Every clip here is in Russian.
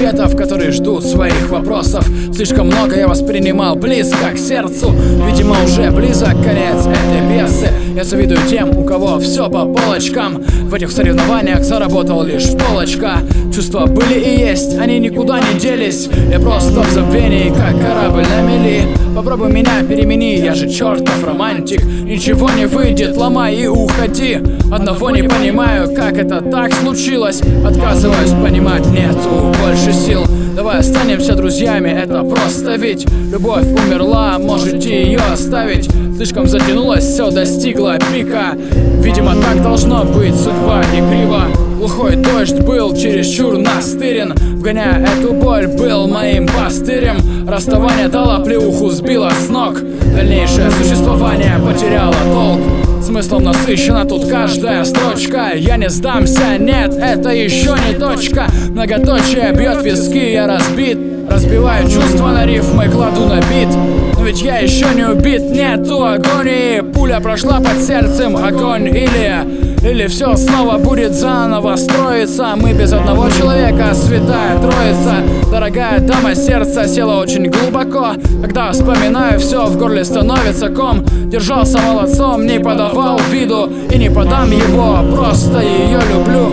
ответов, которые ждут своих вопросов. Слишком много я воспринимал близко к сердцу. Видимо, уже близок конец этой пьесы. Я завидую тем, у кого все по полочкам. В этих соревнованиях заработал лишь полочка. Чувства были и есть, они никуда не делись. Я просто в забвении, как корабль на мели. Попробуй меня перемени, я же чертов романтик. Ничего не выйдет, ломай и уходи. Одного не понимаю, как это так случилось. Отказываюсь понимать, нету больше сил. Давай останемся друзьями, это просто ведь любовь умерла, можете ее оставить. Слишком затянулось, все достигло пика. Видимо, так должно быть, судьба не крива. Глухой дождь был чересчур настырен. Вгоняя эту боль, был моим пастырем. Расставание дало плеуху, сбило с ног. Дальнейшее существование потеряло толк. Смыслом насыщена тут каждая строчка. Я не сдамся, нет, это еще не точка. Многоточие бьет виски, я разбит. Разбиваю чувства на рифмы, кладу на бит. Но ведь я еще не убит, нету агонии. Пуля прошла под сердцем, огонь или все снова будет заново строиться. Мы без одного человека, святая троица. Дорогая дама, сердце село очень глубоко. Когда вспоминаю все, в горле становится ком. Держался молодцом, не подавал виду и не подам его, просто ее люблю.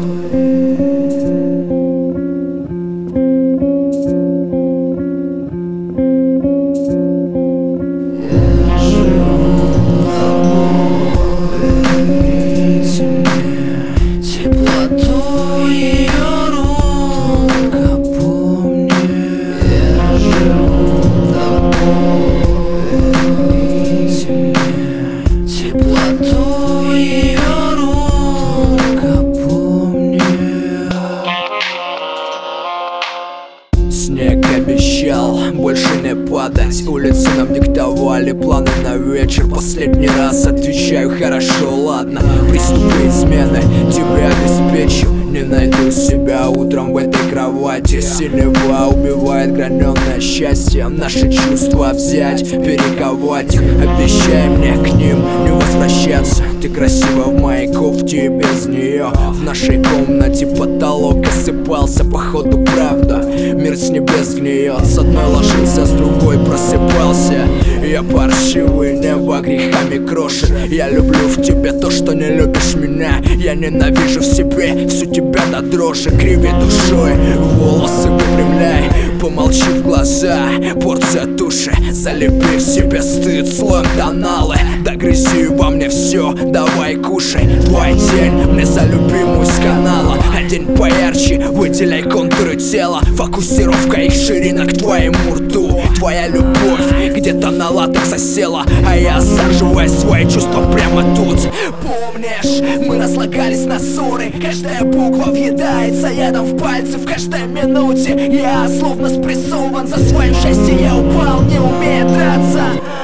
Снег обещал больше не падать. Улицы нам диктовали планы на вечер. Последний раз отвечаю, хорошо, ладно. Приступы измены тебе обеспечу. Не найду себя утром в этой кровати. Синева убивает граненое счастье. Наши чувства взять, перековать их. Обещай мне к ним не возвращаться. Ты красива в моей кофте и без нее. В нашей комнате потолок осыпался, походу правда. Мир с небес гниет, с одной ложился, с другой просыпался. Я паршивый, небо грехами крошит. Я люблю в тебе то, что не любишь меня. Я ненавижу в себе всю тебя до дрожи. Криви душой, волосы выпрямляй. Помолчи в глаза, порция туши. Залепи в себе стыд, слоем тоналы. Догрызи во мне все, давай кушай. Твой день мне за любимую с канала. А день поярче, выделяй контуры тела. Фокусировка их ширина к твоему рту. Твоя любовь где-то на латекс осела, а я осаживаю свои чувства прямо тут. Помнишь, мы разлагались на ссоры. Каждая буква въедается ядом в пальцы. В каждой минуте я словно спрессован. За свое счастье я упал, не умея драться.